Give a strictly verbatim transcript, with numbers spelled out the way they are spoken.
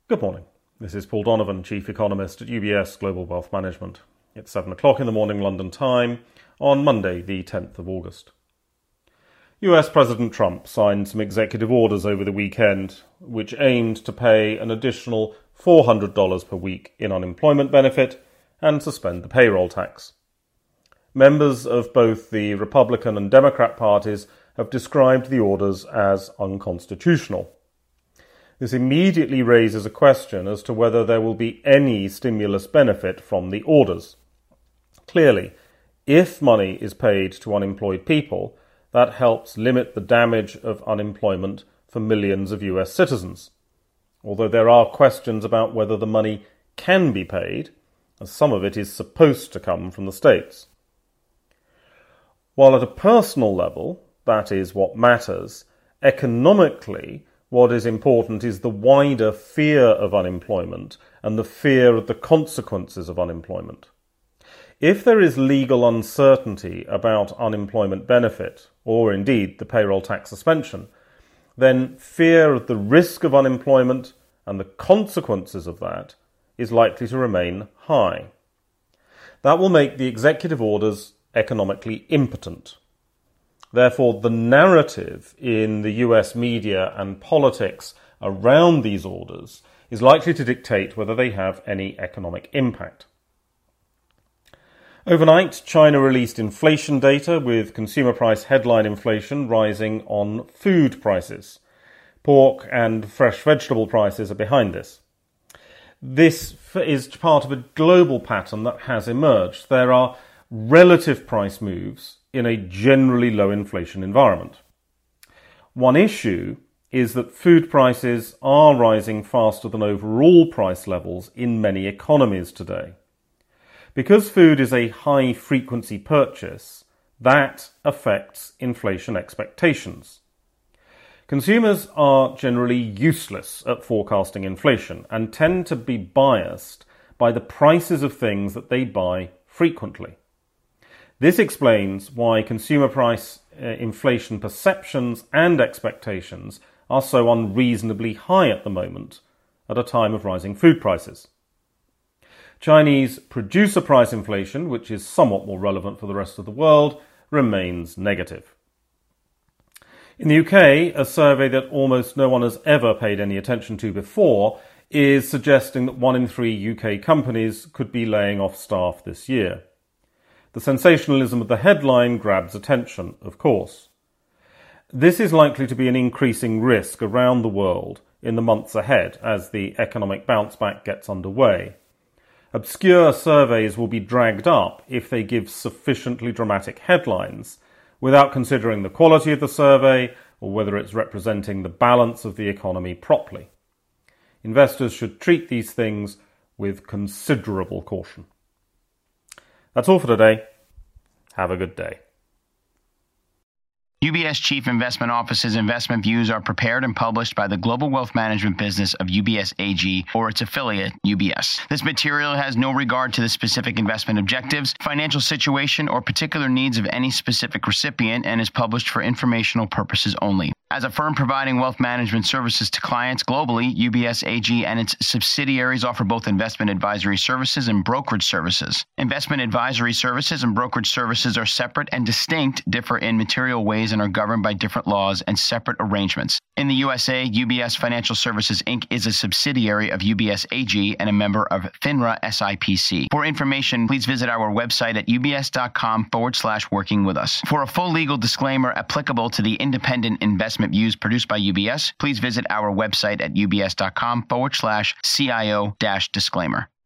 Good morning. This is Paul Donovan, Chief Economist at U B S Global Wealth Management. It's seven o'clock in the morning London time on Monday, the tenth of August. U S President Trump signed some executive orders over the weekend which aimed to pay an additional four hundred dollars per week in unemployment benefit and suspend the payroll tax. Members of both the Republican and Democrat parties have described the orders as unconstitutional. This immediately raises a question as to whether there will be any stimulus benefit from the orders. Clearly, if money is paid to unemployed people, that helps limit the damage of unemployment for millions of U S citizens. Although there are questions about whether the money can be paid, as some of it is supposed to come from the states. While at a personal level, that is what matters, economically, what is important is the wider fear of unemployment and the fear of the consequences of unemployment. If there is legal uncertainty about unemployment benefit, or indeed the payroll tax suspension, then fear of the risk of unemployment and the consequences of that is likely to remain high. That will make the executive orders economically impotent. Therefore, the narrative in the U S media and politics around these orders is likely to dictate whether they have any economic impact. Overnight, China released inflation data with consumer price headline inflation rising on food prices. Pork and fresh vegetable prices are behind this. This is part of a global pattern that has emerged. There are relative price moves in a generally low inflation environment. One issue is that food prices are rising faster than overall price levels in many economies today. Because food is a high-frequency purchase, that affects inflation expectations. Consumers are generally useless at forecasting inflation and tend to be biased by the prices of things that they buy frequently. This explains why consumer price uh, inflation perceptions and expectations are so unreasonably high at the moment, at a time of rising food prices. Chinese producer price inflation, which is somewhat more relevant for the rest of the world, remains negative. In the U K, a survey that almost no one has ever paid any attention to before is suggesting that one in three U K companies could be laying off staff this year. The sensationalism of the headline grabs attention, of course. This is likely to be an increasing risk around the world in the months ahead as the economic bounce back gets underway. Obscure surveys will be dragged up if they give sufficiently dramatic headlines, without considering the quality of the survey or whether it's representing the balance of the economy properly. Investors should treat these things with considerable caution. That's all for today. Have a good day. U B S Chief Investment Office's investment views are prepared and published by the global wealth management business of U B S A G or its affiliate, U B S. This material has no regard to the specific investment objectives, financial situation, or particular needs of any specific recipient and is published for informational purposes only. As a firm providing wealth management services to clients globally, U B S A G and its subsidiaries offer both investment advisory services and brokerage services. Investment advisory services and brokerage services are separate and distinct, differ in material ways, and are governed by different laws and separate arrangements. In the U S A, U B S Financial Services Incorporated is a subsidiary of U B S A G and a member of FINRA S I P C. For information, please visit our website at ubs.com forward slash working with us. For a full legal disclaimer applicable to the independent investment views produced by U B S, please visit our website at ubs.com forward slash CIO dash disclaimer.